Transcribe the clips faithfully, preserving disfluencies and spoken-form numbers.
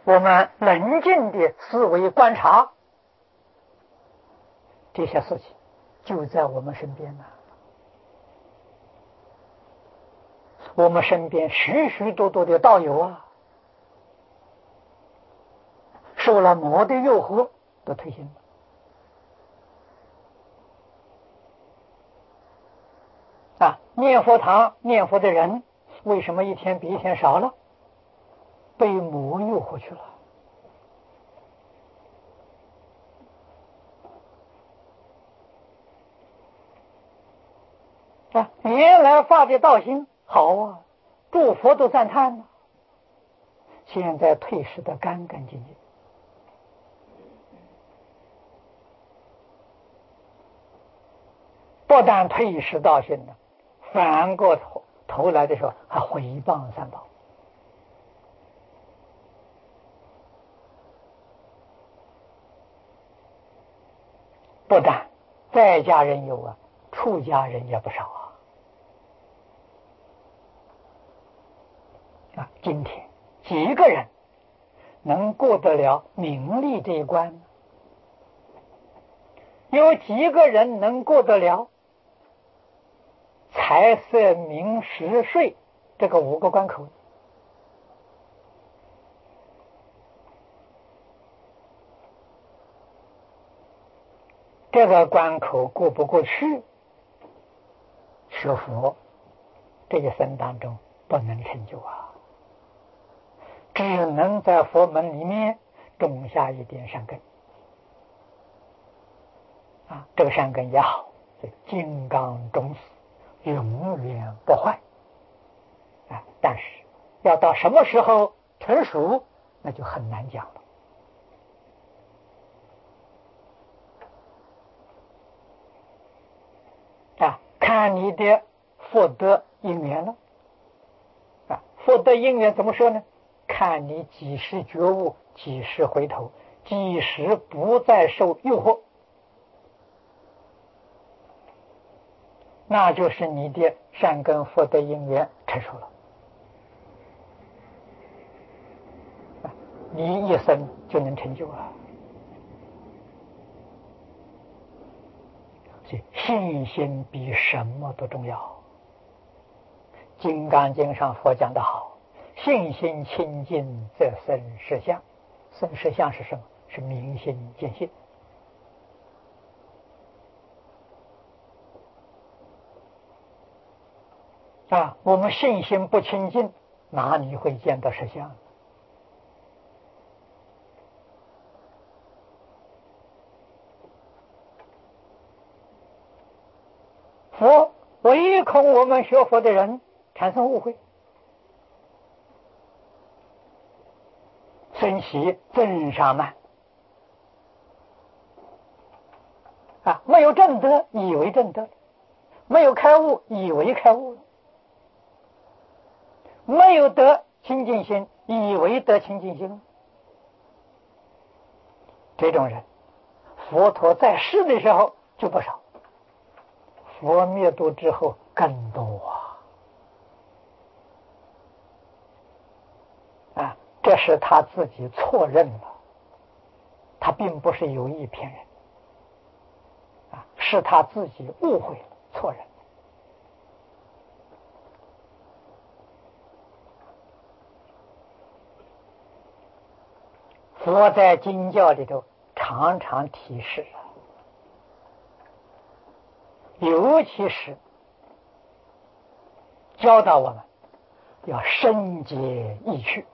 我们冷静的思维观察，这些事情就在我们身边呢。我们身边许许多多的道友啊，受了魔的诱惑都退心了。啊，念佛堂念佛的人为什么一天比一天少了？被魔诱惑去了。啊，原来发的道心好啊，诸佛都赞叹了，现在退失的干干净净。不但退失道心了，反过头头来的时候还毁谤三宝。不但在家人有啊，出家人也不少啊。啊，今天几个人能过得了名利这一关？有几个人能过得了财色名食睡这个五个关口？这个关口过不过去，学佛这一生当中不能成就啊，只能在佛门里面种下一点善根啊，这个善根也好，金刚种死，永远不坏啊。但是要到什么时候成熟，那就很难讲了。啊，看你的福德因缘了。啊，福德因缘怎么说呢？看你几时觉悟，几时回头，几时不再受诱惑，那就是你的善根福德因缘成熟了。啊，你一生就能成就了。所以信心比什么都重要。金刚经上佛讲得好，信心清净则生实相。生实相是什么？是明心见性。啊，我们信心不清净，哪里会见到实相？佛唯恐我们学佛的人产生误会，生起正上慢啊，没有正德以为正德，没有开悟以为开悟了，没有得清净心以为得清净心。这种人佛陀在世的时候就不少，佛灭度之后更多啊！啊，这是他自己错认了，他并不是有意骗人啊，是他自己误会了，错认。佛在经教里头常常提示，尤其是教导我们要深解意趣，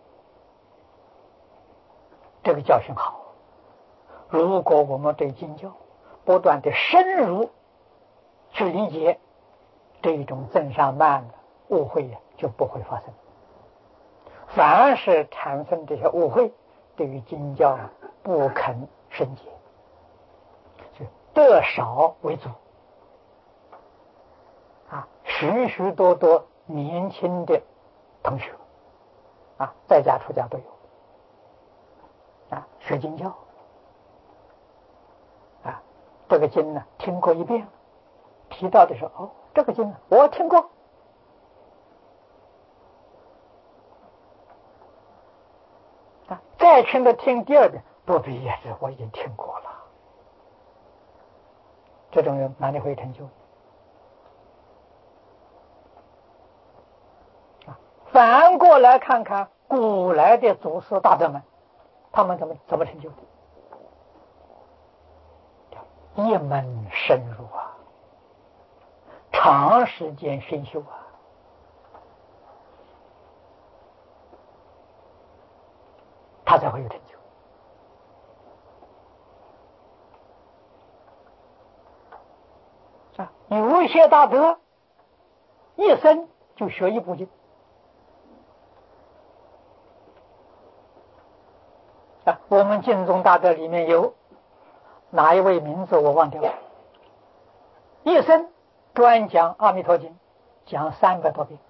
这个教训好。如果我们对经教不断的深入去理解，这种增上慢的误会呀就不会发生。凡是产生这些误会，对于经教不肯深解，就得少为主啊。许许多多年轻的同学啊，在家出家都有啊，学经教啊，这个经呢听过一遍，提到的时候，哦，这个经呢我听过， 啊，再听的听第二遍，不必也是我已经听过了。这种人哪里会成就？啊，反过来看看古来的祖师大德们，他们怎么怎么成就的？一门深入啊，长时间熏修啊，他才会有成就。啊，有一些大德一生就学一部经啊，我们净宗大德里面有哪一位名字我忘掉了，一生专讲阿弥陀经，讲三百多遍。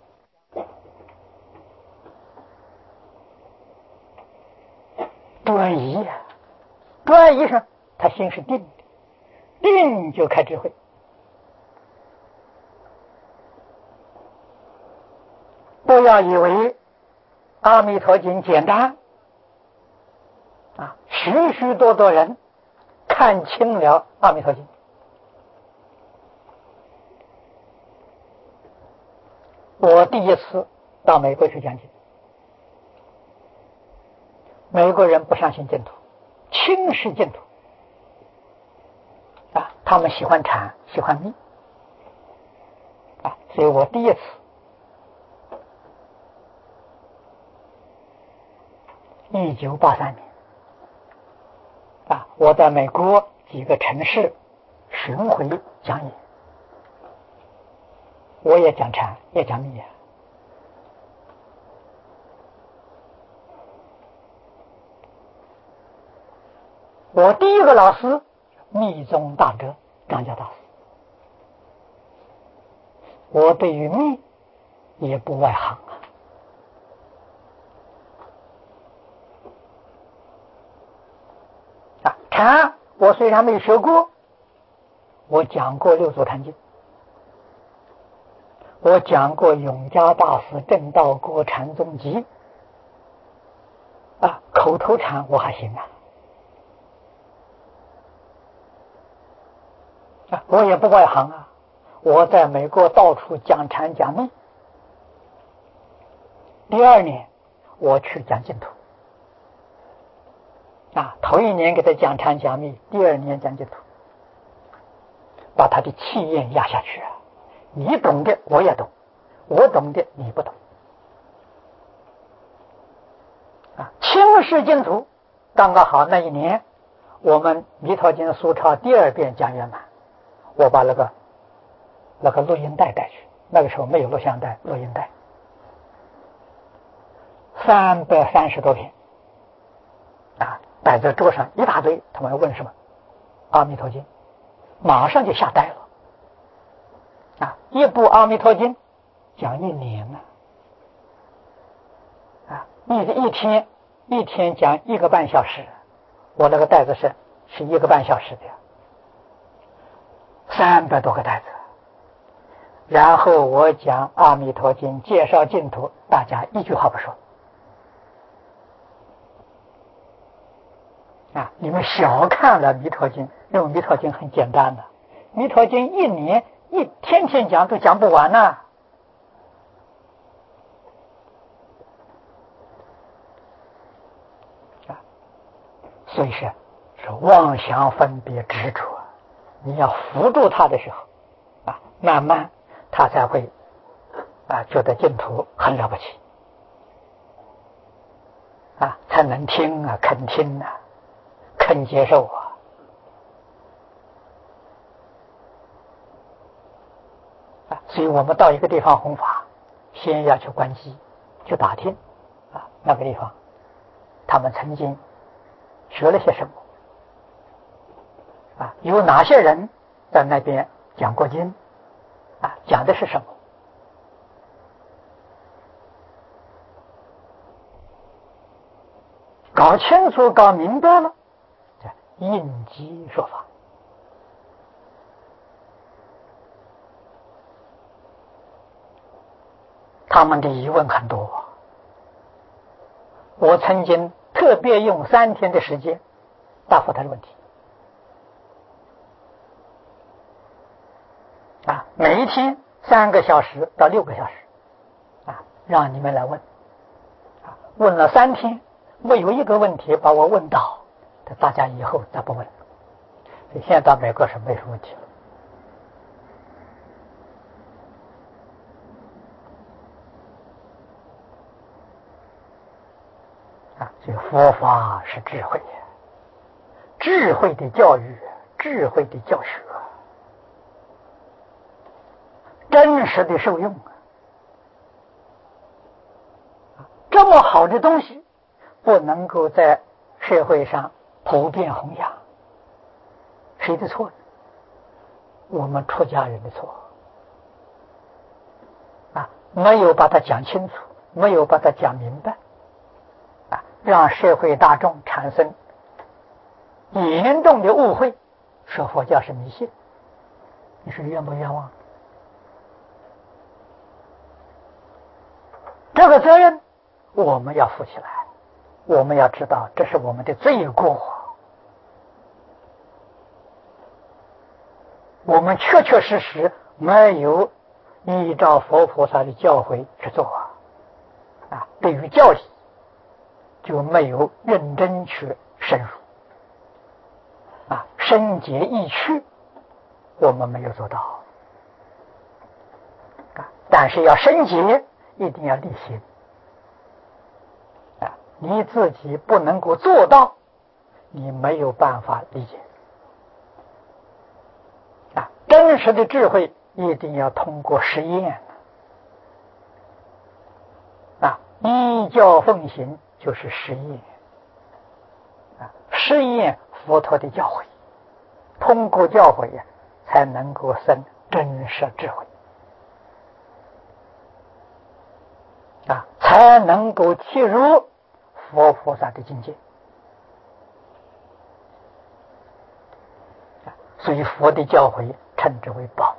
专一，专一上他心是定的，定就开智慧。不要以为阿弥陀经简单啊，许许多多人看清了阿弥陀经。我第一次到美国去讲经，美国人不相信净土，轻视净土啊，他们喜欢禅，喜欢密啊，所以我第一次一九八三年啊，我在美国几个城市巡回讲演，我也讲禅，也讲密啊。我第一个老师密宗大德张家大师，我对于密也不外行啊。啊，禅我虽然没学过，我讲过六祖坛经，我讲过永嘉大师正道国禅宗集啊，口头禅我还行啊。啊，我也不外行啊，我在美国到处讲禅讲密。第二年我去讲净土啊，头一年给他讲禅讲密，第二年讲净土，把他的气焰压下去啊。你懂的我也懂，我懂的你不懂啊。轻视净土，刚刚好那一年我们弥陀经疏钞第二遍讲圆满，我把那个那个录音带带去，那个时候没有录像带，录音带三百三十多篇啊，摆在桌上一大堆。他们问什么？阿弥陀经，马上就吓呆了啊！一部阿弥陀经讲一年呢啊，一一天一天讲一个半小时，我那个袋子是是一个半小时的，三百多个袋子。然后我讲阿弥陀经，介绍净土，大家一句话不说啊！你们小看了弥陀经，认为弥陀经很简单的，弥陀经一年一天天讲都讲不完呢啊！所以是是妄想分别执着，你要扶住他的时候啊，慢慢他才会啊觉得净土很了不起啊，才能听啊，肯听啊，肯接受啊。啊，所以我们到一个地方弘法，先要去观机，去打听啊，那个地方他们曾经学了些什么啊，有哪些人在那边讲过经啊，讲的是什么。搞清楚搞明白了，应机说法。他们的疑问很多， 我曾经特别用三天的时间答复他的问题啊，每一天三个小时到六个小时啊，让你们来问啊，问了三天，没有一个问题把我问倒，大家以后再不问了。所以现在到美国是没什么问题了。啊，所以佛法是智慧，智慧的教育，智慧的教学，真实的受用啊！这么好的东西不能够在社会上普遍弘扬，谁的错呢？我们出家人的错啊！没有把它讲清楚，没有把它讲明白啊，让社会大众产生严重的误会，说佛教是迷信，你说冤不冤枉？这个责任我们要负起来，我们要知道这是我们的罪过，我们确确实实没有依照佛菩萨的教诲去做啊，对于教理就没有认真去深入啊，深解义趣我们没有做到啊，但是要深解一定要立心啊，你自己不能够做到，你没有办法理解啊，真实的智慧一定要通过实验啊，依教奉行就是实验啊，实验佛陀的教诲，通过教诲呀，才能够生真实智慧啊，才能够契入佛菩萨的境界啊，所以佛的教诲称之为宝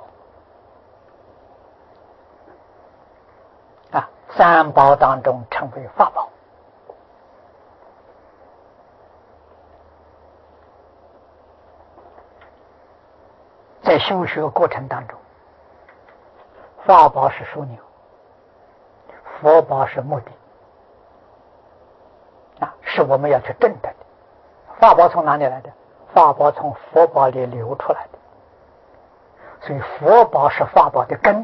啊，三宝当中称为法宝。在修学过程当中，法宝是枢纽，佛宝是目的啊，是我们要去证得的。法宝从哪里来的？法宝从佛宝里流出来的，所以佛宝是法宝的根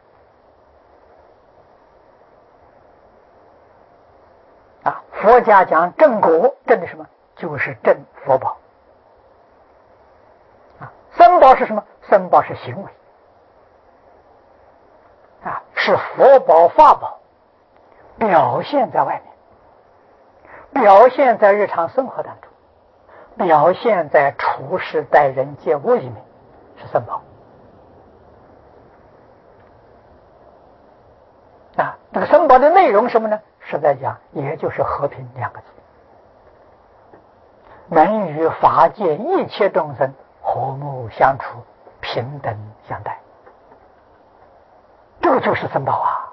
啊。佛家讲正果，正的什么？就是正佛宝啊。僧宝是什么？僧宝是行为啊，是佛宝法宝表现在外面，表现在日常生活当中，表现在处事待人接物里面，是僧宝啊。这个僧宝的内容什么呢？实在讲也就是和平两个字，能与法界一切众生和睦相处，平等相待，这个就是僧宝啊！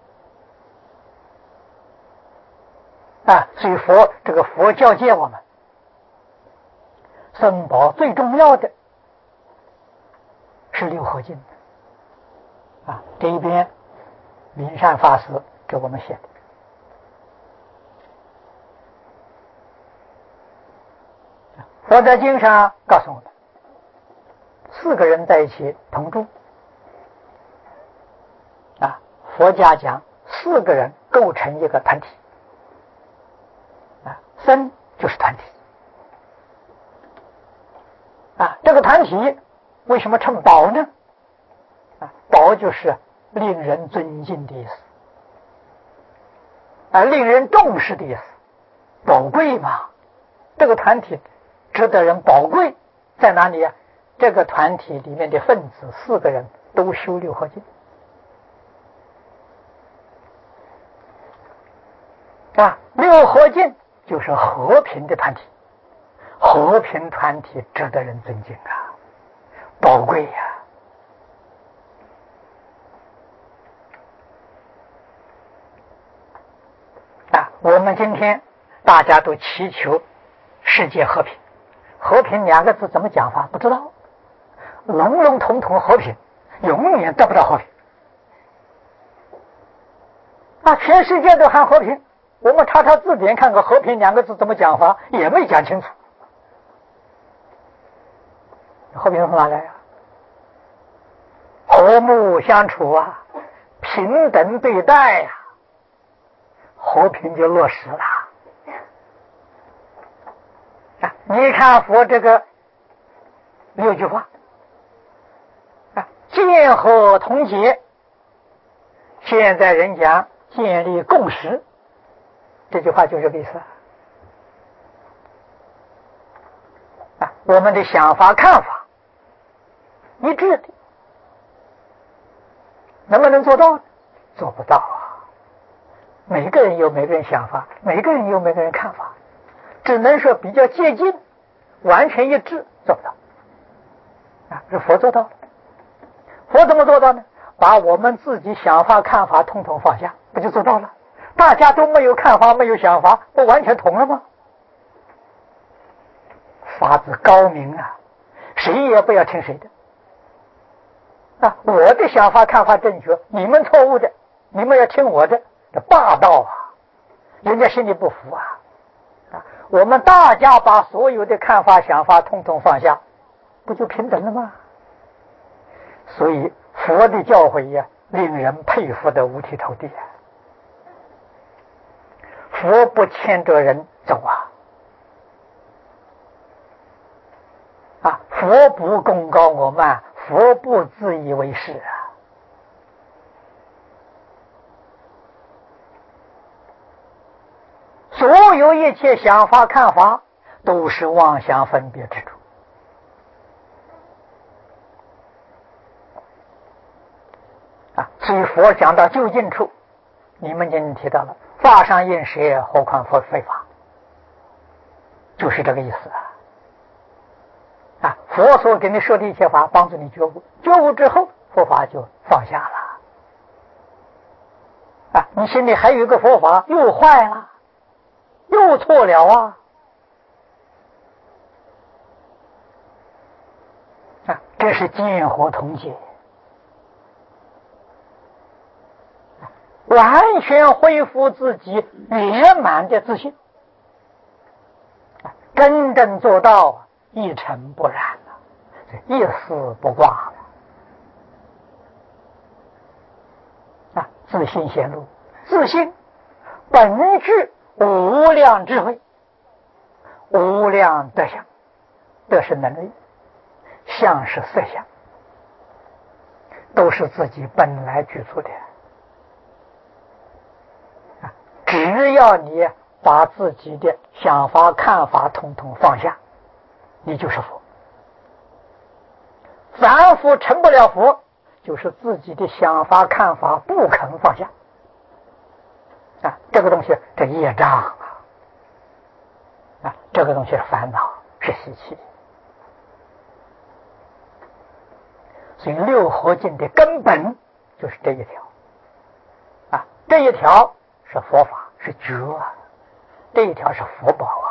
啊，所以佛这个佛教界我们僧宝最重要的是六合敬啊，这一边明善法师给我们写的。佛在经上告诉我们，四个人在一起同住啊，佛家讲四个人构成一个团体啊，僧就是团体啊。这个团体为什么称宝呢？啊，宝就是令人尊敬的意思啊，令人重视的意思，宝贵嘛。这个团体值得人宝贵在哪里呀、啊？这个团体里面的分子四个人都修六合敬啊，六合敬就是和平的团体，和平团体值得人尊敬啊，宝贵呀、啊！啊，我们今天大家都祈求世界和平。和平两个字怎么讲法？不知道。笼笼统统和平，永远得不到和平。啊，全世界都喊和平，我们查查字典看看和平两个字怎么讲法，也没讲清楚。和平从哪来呀？和睦相处啊，平等对待呀、啊，和平就落实了。啊，你看佛这个六句话啊，见和同结，现在人讲建立共识，这句话就这个意思啊。我们的想法看法一致的，能不能做到？做不到啊！每个人有每个人想法，每个人有每个人看法，只能说比较接近，完全一致做不到啊。是佛做到了。佛怎么做到呢？把我们自己想法看法统统放下，不就做到了？大家都没有看法，没有想法，不完全同了吗？法子高明啊，谁也不要听谁的啊！我的想法看法正确，你们错误的，你们要听我的，这霸道啊！人家心里不服啊！啊，我们大家把所有的看法想法统统放下，不就平等了吗？所以佛的教诲呀、啊，令人佩服的五体投地啊！佛不牵着人走啊！啊，佛不功高我慢，佛不自以为是啊！所有一切想法看法都是妄想分别之处啊！所以佛讲到究竟处，你们今天提到了法上应舍，何况佛非法，就是这个意思啊！啊，佛所给你说的一切法，帮助你觉悟，觉悟之后，佛法就放下了。啊，你心里还有一个佛法，又坏了，又错了啊！啊，这是见和同解，完全恢复自己圆满的自信，真正做到一尘不染了，一丝不挂了啊！自信显露，自信本具无量智慧，无量德相，德是能力，相是色相，都是自己本来具足的啊！只要你把自己的想法看法统统放下，你就是佛。凡夫成不了佛，就是自己的想法看法不肯放下啊！这个东西，这业障啊！啊，这个东西是烦恼，是习气。所以六合敬的根本就是这一条啊！这一条是佛法，是觉啊！这一条是福报啊！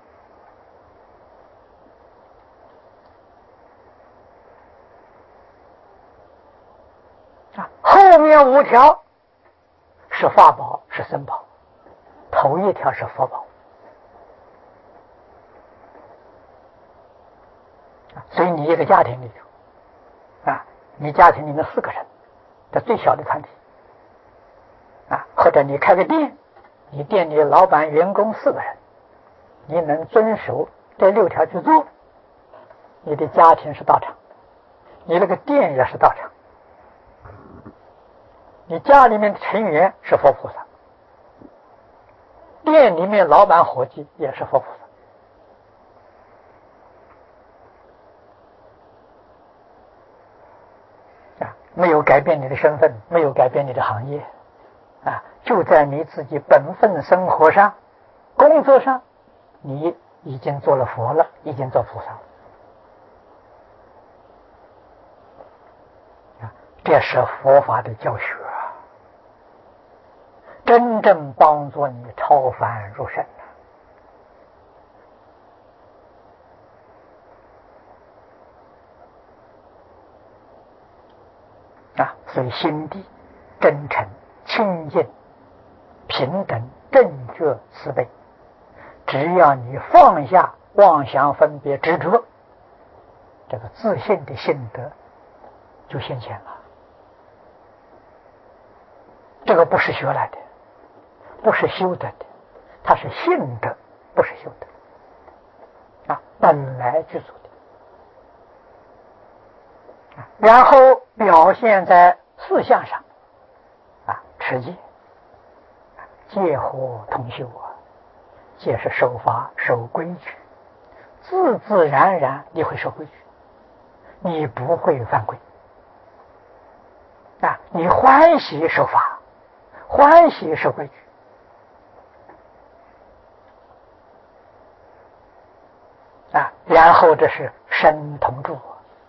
啊，后面五条是法宝，是僧宝，头一条是佛宝。所以你一个家庭里头啊，你家庭里面四个人，这最小的团体啊，或者你开个店，你店里老板员工四个人，你能遵守这六条去做，你的家庭是道场，你那个店也是道场，你家里面的成员是佛菩萨，店里面老板伙计也是佛菩萨。没有改变你的身份，没有改变你的行业啊，就在你自己本分生活上、工作上，你已经做了佛了，已经做菩萨了啊！这是佛法的教学啊，真正帮助你超凡入圣所以心地真诚、清净、平等、正觉、慈悲，只要你放下妄想、分别、执着，这个自信的性德就现前了。这个不是学来的，不是修得的，它是性德，不是修得啊，本来具足的。然后表现在四项上啊，持戒，戒和同修啊，戒是守法、守规矩，自自然然你会守规矩，你不会犯规啊，你欢喜守法，欢喜守规矩啊。然后这是身同住，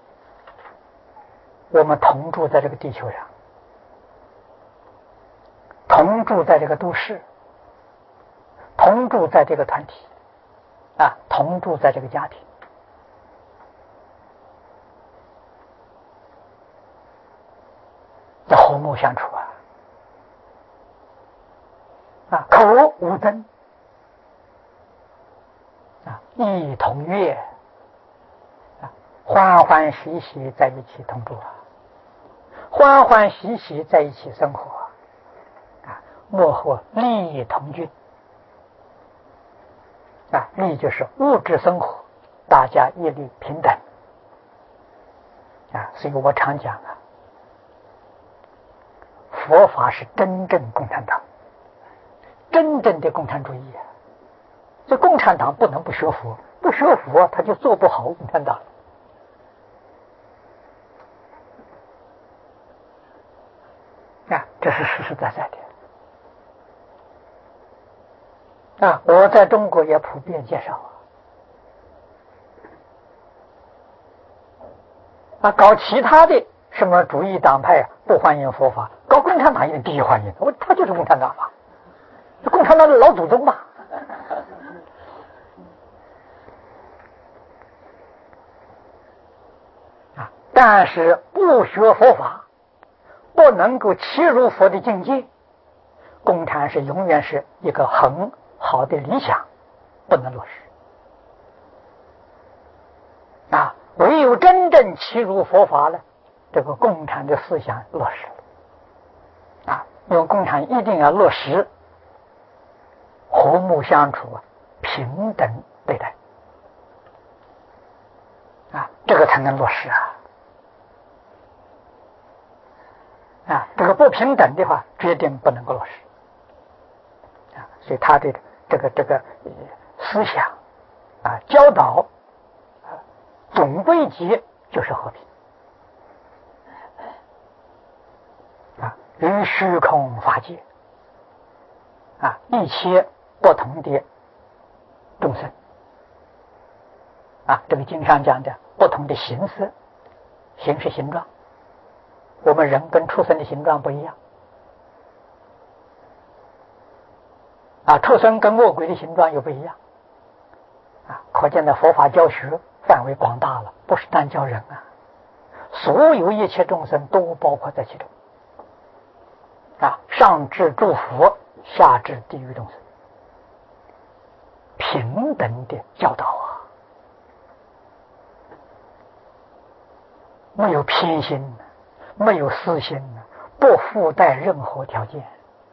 我们同住在这个地球上，同住在这个都市，同住在这个团体啊，同住在这个家庭。这和睦相处啊，啊，口无争啊，一同悦啊，欢欢喜喜在一起同住啊，欢欢喜喜在一起生活啊，莫或利益同居啊，利就是物质生活，大家一律平等啊，所以我常讲啊，佛法是真正共产党，真正的共产主义啊！这共产党不能不学佛，不学佛他就做不好共产党啊！这是实实在在的啊！我在中国也普遍介绍啊，搞其他的什么主义党派啊，不欢迎佛法，搞共产党一定必须欢迎，我他就是共产党嘛，共产党的老祖宗嘛。啊，但是不学佛法，不能够契入佛的境界，共产是永远是一个很好的理想，不能落实。啊，唯有真正契入佛法了，这个共产的思想落实了。啊，因为共产一定要落实和睦相处，平等对待啊，这个才能落实啊！啊，这个不平等的话，决定不能够落实啊！所以他的这个这个思想啊，教导啊，总归结就是和平啊，与虚空法界啊，一切不同的众生啊，这个经上讲的不同的形色，形是形状，我们人跟畜生的形状不一样啊，畜生跟恶鬼的形状又不一样啊，可见的佛法教学范围广大了，不是单教人啊，所有一切众生都包括在其中啊，上至诸佛，下至地狱众生，平等的教导啊，没有偏心，没有私心，不附带任何条件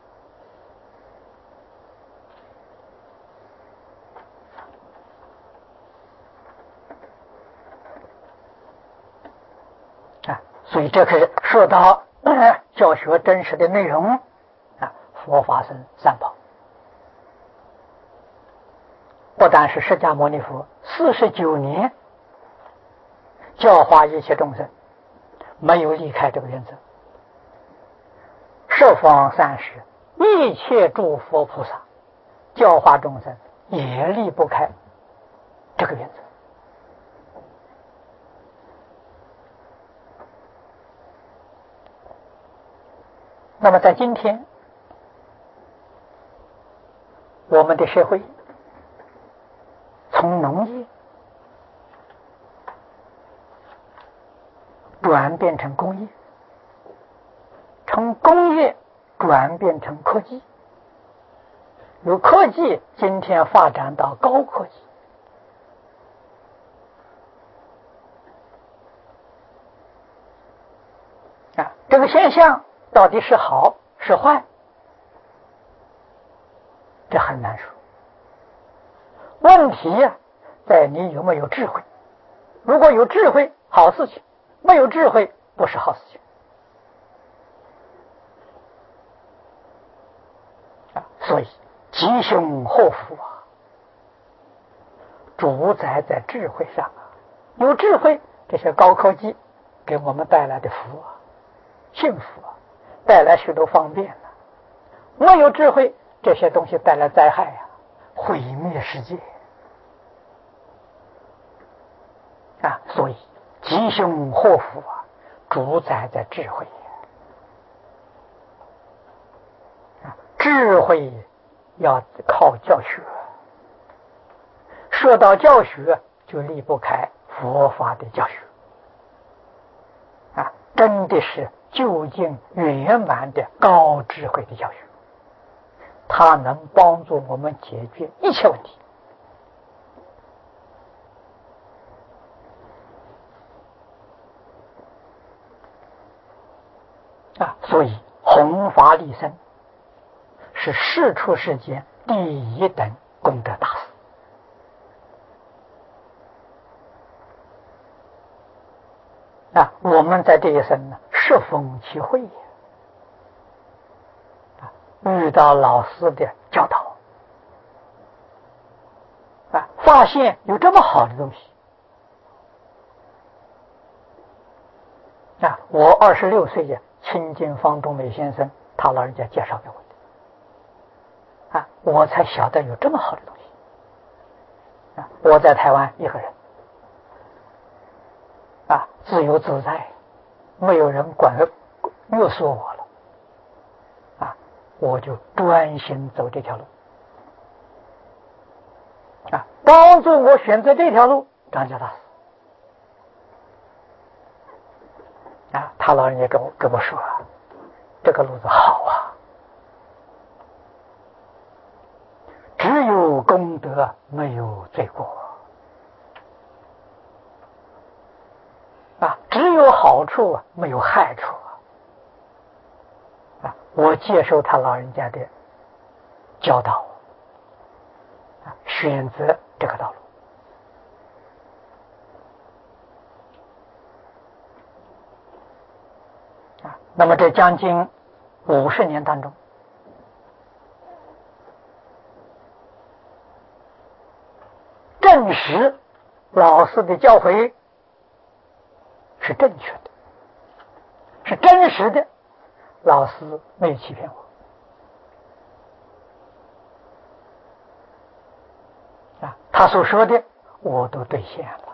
啊，所以这可说到、呃、教学真实的内容啊，佛法僧三宝，不但是释迦牟尼佛四十九年教化一切众生，没有离开这个原则，十方三世一切诸佛菩萨教化众生也离不开这个原则。那么在今天我们的社会从农业转变成工业从工业转变成科技，由科技今天发展到高科技。啊，这个现象到底是好是坏，这很难说。问题呀、啊，在你有没有智慧。如果有智慧，好事情；没有智慧，不是好事情。啊，所以吉凶祸福啊，主宰在智慧上啊。有智慧，这些高科技给我们带来的福啊、幸福啊，带来许多方便啊。没有智慧，这些东西带来灾害啊，毁灭世界啊。所以吉凶祸福啊，主宰在智慧啊。智慧要靠教学，说到教学就离不开佛法的教学啊，真的是究竟圆满的高智慧的教学，它能帮助我们解决一切问题啊。所以弘法利生是世出世间第一等功德大事啊。我们在这一生呢，适逢其会啊，遇到老师的教导啊，发现有这么好的东西啊。我二十六岁呀，亲近方东美先生他老人家介绍给我的啊，我才晓得有这么好的东西啊。我在台湾一个人啊，自由自在，没有人管约束我了啊，我就专心走这条路啊。帮助我选择这条路，张家大师啊，他老人家跟我跟我说，这个路子好啊，只有功德没有罪过啊，只有好处啊，没有害处啊。我接受他老人家的教导啊，选择这个道路啊。那么这将近五十年当中，证实老师的教诲是正确的，是真实的，老师没有欺骗我啊，他所说的我都兑现了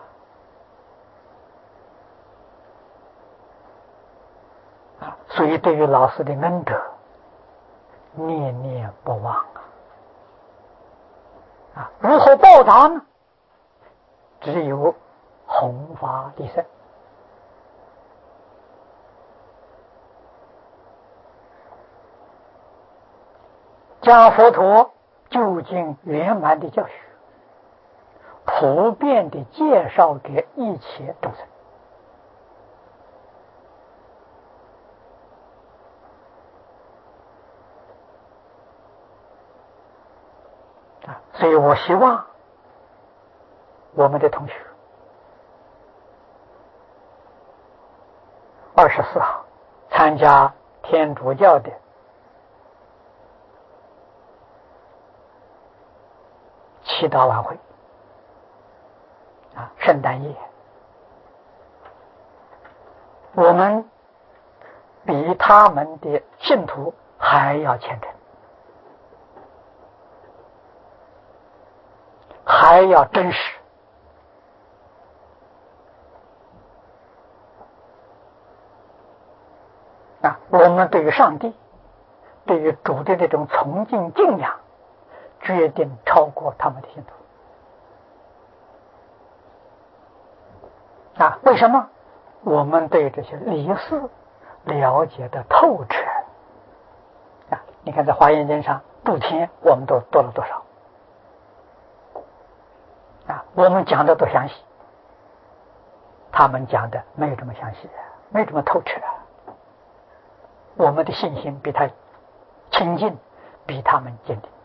啊。所以对于老师的恩德念念不忘啊。啊，如何报答呢？只有弘法利生将佛陀究竟圆满的教学普遍的介绍给一切众生啊。所以我希望我们的同学二十四号参加天主教的祈祷晚会啊，圣诞夜，我们比他们的信徒还要虔诚，还要真实啊。我们对于上帝，对于主的这种崇敬敬仰，决定超过他们的信徒啊。为什么？我们对这些理事了解的透彻你看在华严经上诸天我们都多了多少啊？我们讲的多详细，他们讲的没有这么详细，没有这么透彻。我们的信心比他亲近，比他们坚定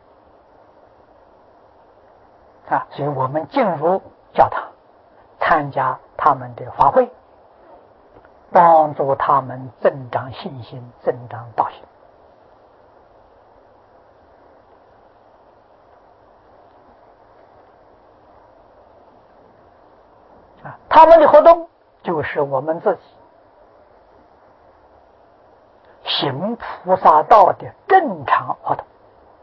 啊！所以我们进入教堂，参加他们的法会，帮助他们增长信心，增长道心。啊，他们的活动就是我们自己行菩萨道的正常活动。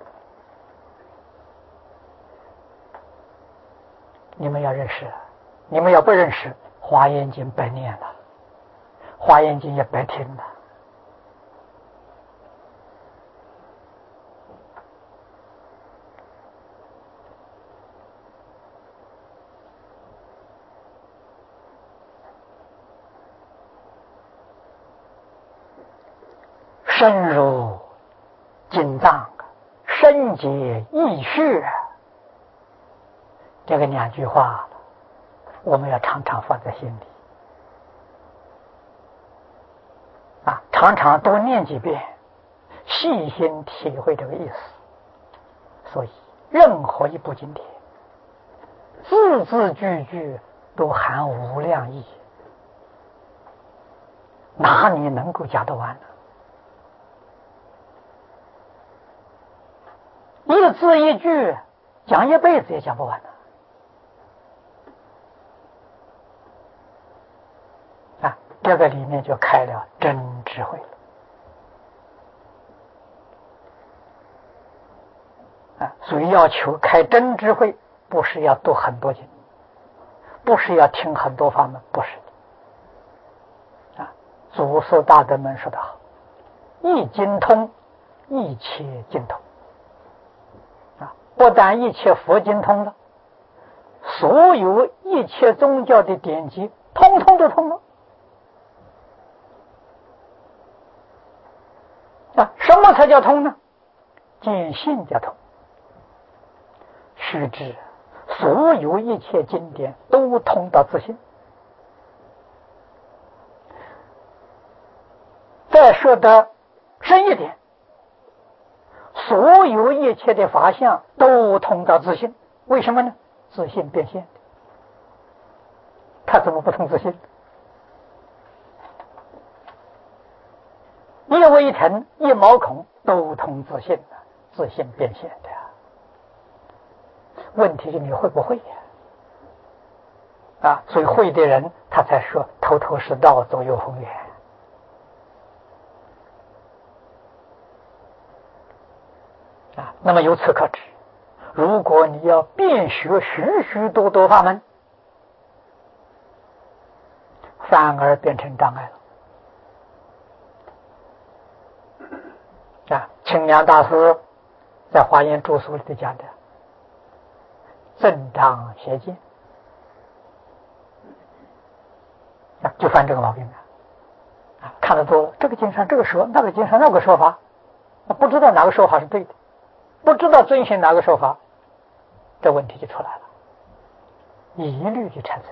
你们要认识，你们要不认识，华严经白念了，华严经也白听了。深入经藏，深解意趣，这个两句话我们要常常放在心里啊，常常多念几遍，细心体会这个意思。所以任何一部经典，字字句句都含无量义，哪里能够讲得完呢？一字一句讲一辈子也讲不完的啊！这个里面就开了真智慧了啊！所以要求开真智慧，不是要读很多经，不是要听很多法门，不是的啊！祖师大德们说得好，一经通，一切经通。不但一切佛经通了，所有一切宗教的典籍通通都通了啊！什么才叫通呢？见性叫通。须知所有一切经典都通到自性。再说的深一点，所有一切的法相都通到自性。为什么呢？自性变现，他怎么不通自性？一微尘一毛孔都通自性的，自性变现的。问题是你会不会呀？啊，所以会的人他才说头头是道，左右逢源。啊，那么由此可知，如果你要遍学许许多多法门，反而变成障碍了。啊，清凉大师在华严著述里讲的正常邪见啊，就犯这个毛病了。啊，看得多了，这个经上这个说，那个经上那个说法，不知道哪个说法是对的，不知道遵循哪个说法，这问题就出来了，疑虑就产生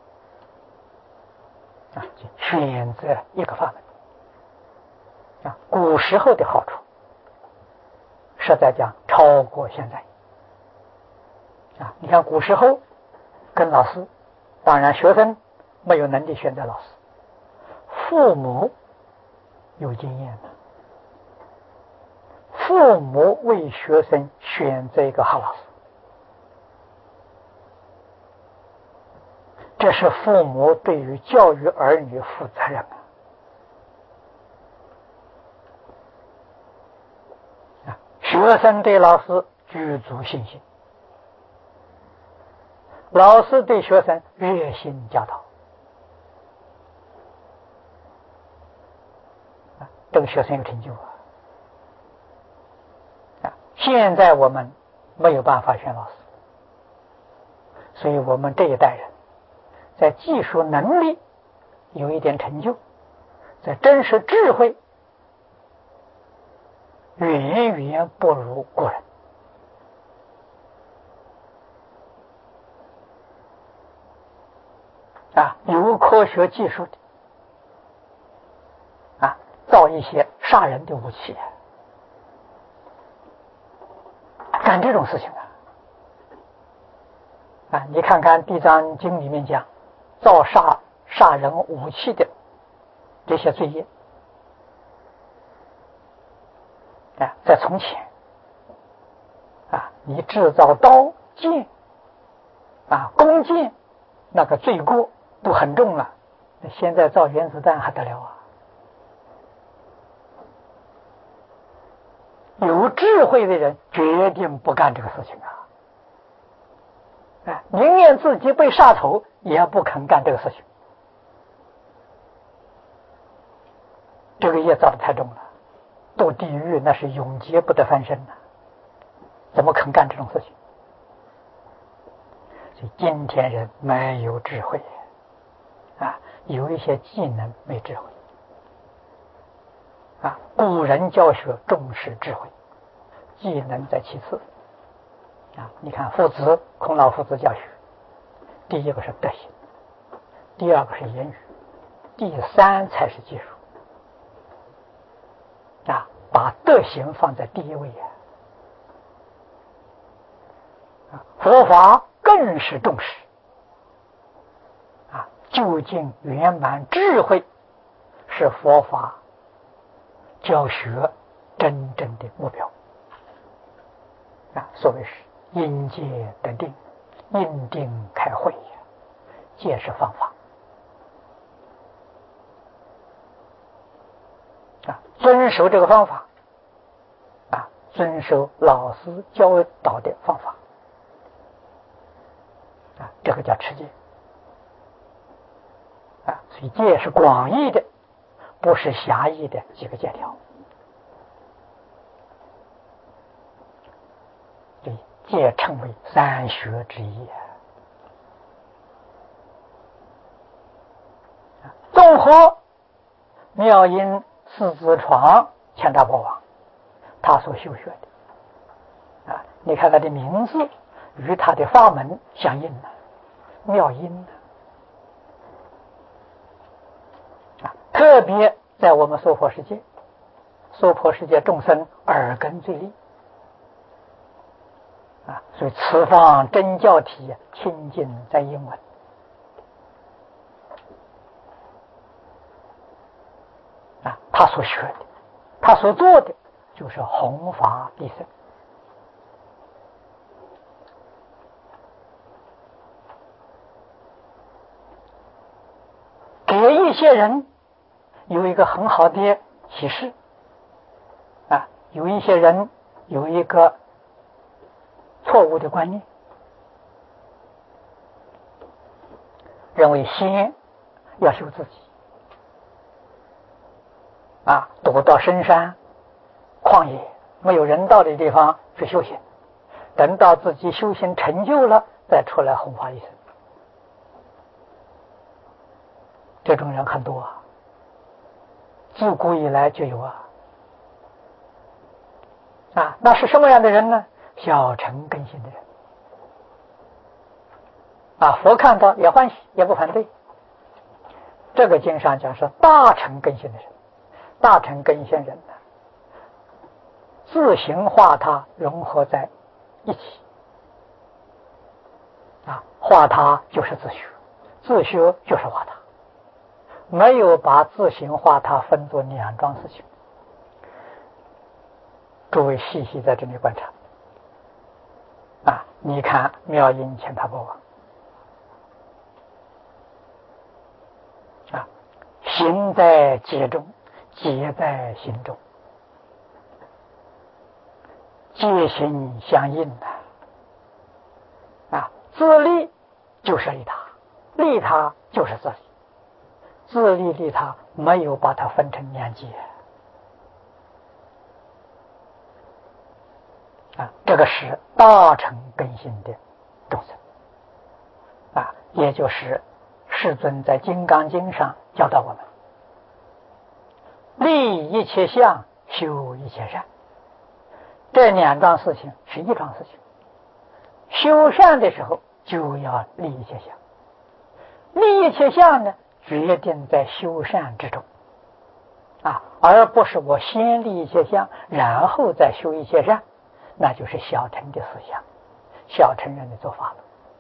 了。啊，选择一个法门啊，古时候的好处，实在讲超过现在。啊，你看古时候跟老师，当然学生没有能力选择老师，父母有经验的，父母为学生选择一个好老师，这是父母对于教育儿女负责任啊！学生对老师具足信心，老师对学生热心教导，啊，这个学生有成就啊！啊，现在我们没有办法选老师，所以我们这一代人在技术能力有一点成就，在真实智慧远远不如古人。啊，有科学技术的啊，造一些杀人的武器，干这种事情啊！啊，你看看《地藏经》里面讲，造杀杀人武器的这些罪业啊，在从前啊，你制造刀剑啊、弓箭，那个罪过都很重了。现在造原子弹还得了啊！有智慧的人决定不干这个事情啊！哎，宁愿自己被杀头，也不肯干这个事情。这个业造的太重了，堕地狱那是永劫不得翻身呐、啊，怎么肯干这种事情？所以今天人没有智慧啊，有一些技能没智慧啊。古人教学重视智慧，技能在其次啊。你看父子，孔老夫子教学，第一个是德行，第二个是言语，第三才是技术啊。把德行放在第一位啊，佛法更是重视啊，究竟圆满智慧是佛法教学真正的目标啊。所谓是因戒得定，因定开慧，戒是方法啊，遵守这个方法啊，遵守老师教导的方法啊，这个叫持戒啊。所以戒是广义的，不是狭义的几个戒条。对，戒称为三学之一啊。综合妙音四字床乾大波王他所修学的啊，你看他的名字与他的法门相应呢，妙音呢啊，特别在我们娑婆世界，娑婆世界众生耳根最利啊，所以此方真教体清净在英文啊，他所学的，他所做的就是弘法利生给一些人有一个很好的启示啊，有一些人有一个错误的观念，认为先要修自己啊，躲到深山旷野没有人到的地方去修行，等到自己修行成就了再出来弘法利生。这种人很多啊，自古以来就有啊。啊，那是什么样的人呢？小乘根性的人啊，佛看到也欢喜，也不反对。这个经上讲是大乘根性的人，大乘根性人呢，自行化他融合在一起啊，化他就是自学，自学就是化他，没有把自行化他分作两桩事情。诸位细细在这里观察啊，你看妙音乾大波王啊，行在戒中，戒在行中，戒行相应的啊，自利就是利他，利他就是自利，自利利他没有把它分成两界啊，这个是大乘根性的众生啊，也就是世尊在《金刚经》上教导我们：立一切相，修一切善这两桩事情是一桩事情。修善的时候就要立一切相，立一切相呢，决定在修善之中啊，而不是我先立一切相，然后再修一切善，那就是小乘的思想，小乘人的做法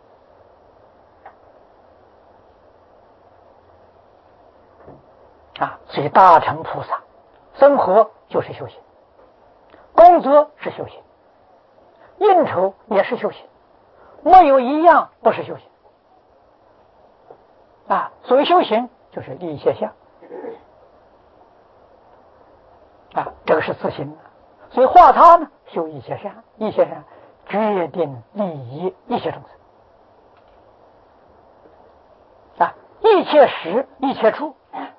了啊。所以大乘菩萨生活就是修行，工作是修行，应酬也是修行，没有一样不是修行啊。所谓修行就是立一切相啊，这个是自行的。所以化他呢，修一切善，一切善决定利益一切众生啊，一切时一切处，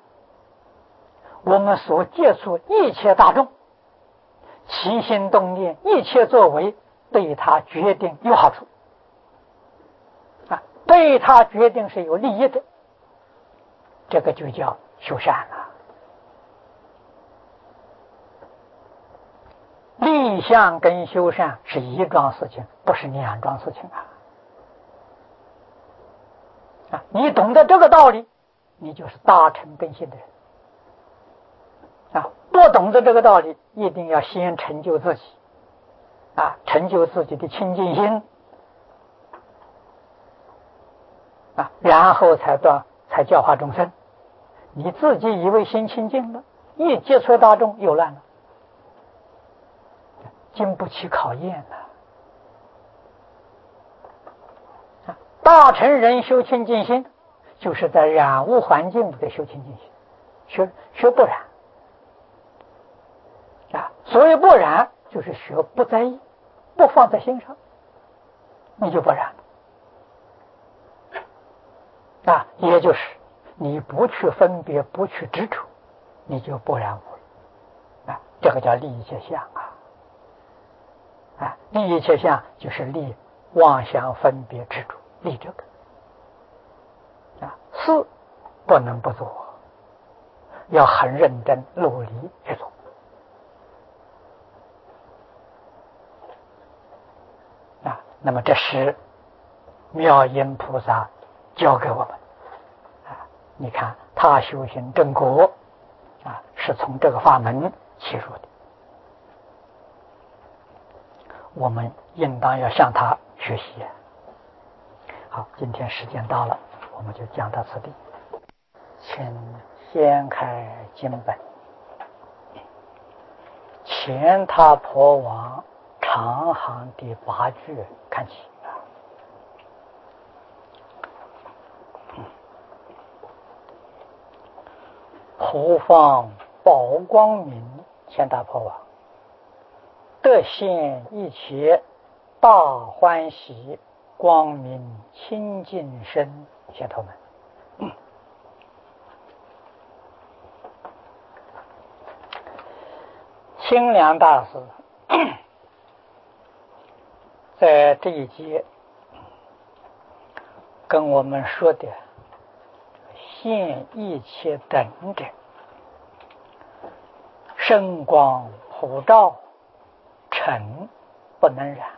我们所接触一切大众，起心动念，一切作为，对他决定有好处啊，对他决定是有利益的，这个就叫修善了。立相跟修善是一桩事情，不是两桩事情啊！啊，你懂得这个道理，你就是大乘根性的人啊！不懂得这个道理，一定要先成就自己啊，成就自己的清净心啊，然后才到才教化众生。你自己以为心清净了，一接触大众又乱了。经不起考验了。大乘人修清净心，就是在染污环境里的修清净心，学学不染啊。所谓不染，就是学不在意，不放在心上，你就不染了啊。也就是你不去分别，不去执着，你就不染污了啊。这个叫立一切相啊。啊，立一切相就是立妄想分别执着，立这个啊，事不能不做，要很认真努力去做啊。那么这是妙音菩萨教给我们啊。你看他修行正果啊，是从这个法门起入的。我们应当要向他学习。好，今天时间到了，我们就讲到此地。请掀开经本，前他婆王长行第八句看起。普放宝光明，前他婆王得现一切大欢喜，光明清净身，先头们。嗯、清凉大师在这一节跟我们说的现一切等者，圣光普照，尘不能染，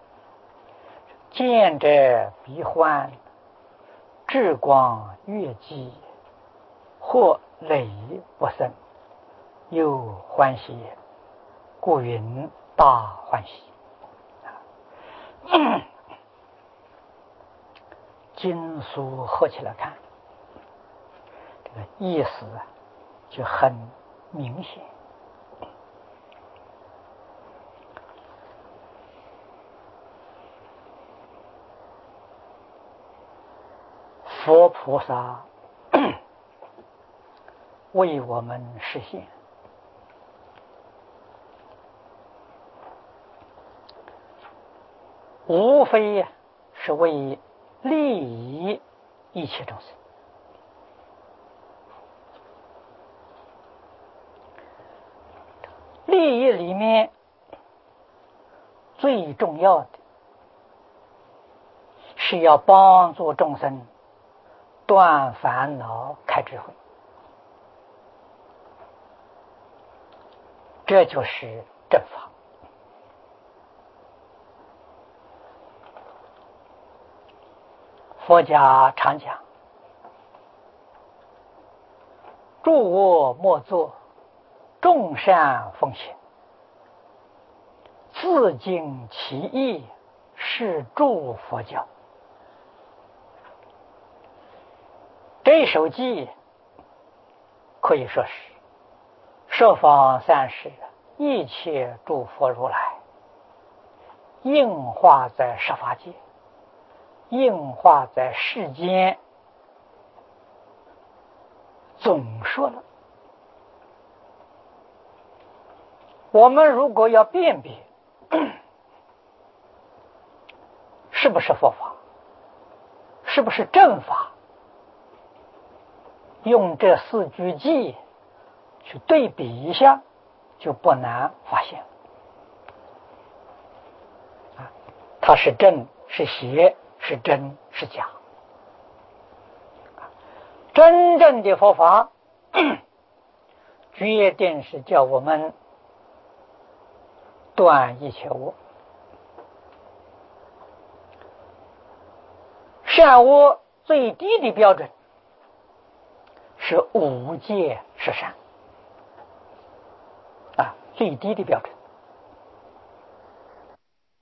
见者必欢，智光悦己，或累不生，又欢喜，故云大欢喜。经书合起来看，这个意思就很明显。佛菩萨为我们实现，无非是为利益一切众生。利益里面最重要的是要帮助众生断烦恼，开智慧，这就是正法佛家常讲，诸恶莫作，众善奉行，自尽其意，是诸佛教。这首偈可以说是十方三世一切诸佛如来应化在十法界，应化在世间，总说了。我们如果要辨别是不是佛法，是不是正法，用这四句偈去对比一下，就不难发现它是正是邪，是真是假。真正的佛法决定是叫我们断一切恶，善恶最低的标准是无戒十善啊，最低的标准。